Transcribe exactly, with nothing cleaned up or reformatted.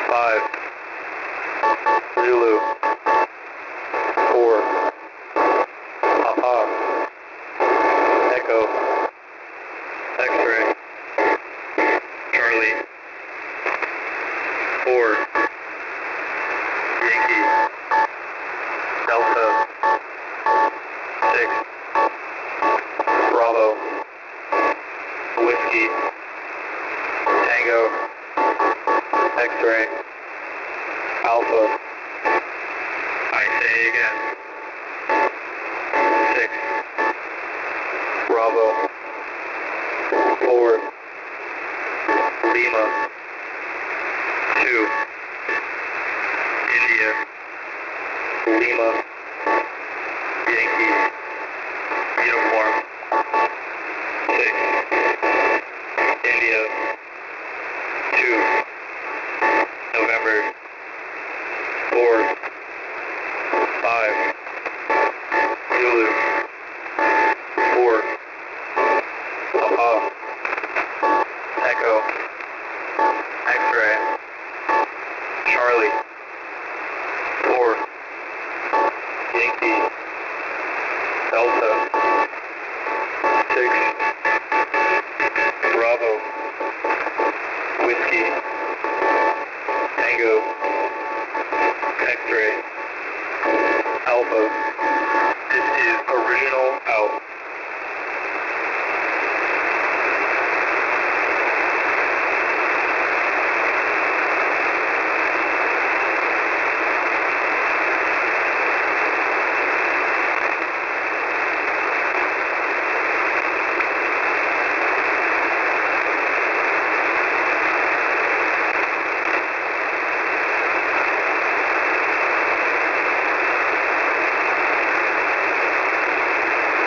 five, Zulu, four, Papa, Echo, X-ray, Charlie, four, Yankee, Delta, six, Bravo, Whiskey, Tango, X-ray, Alpha, I say again, six, Bravo, four, Lima, two, India, Lima, Yankee, uniform, six, India, two, November, four, five, Zulu, four, Papa, Echo, X-ray, Charlie, four, Yankee, Delta, six, Bravo, Whiskey, Tango, X-ray, Alpha. This is original out.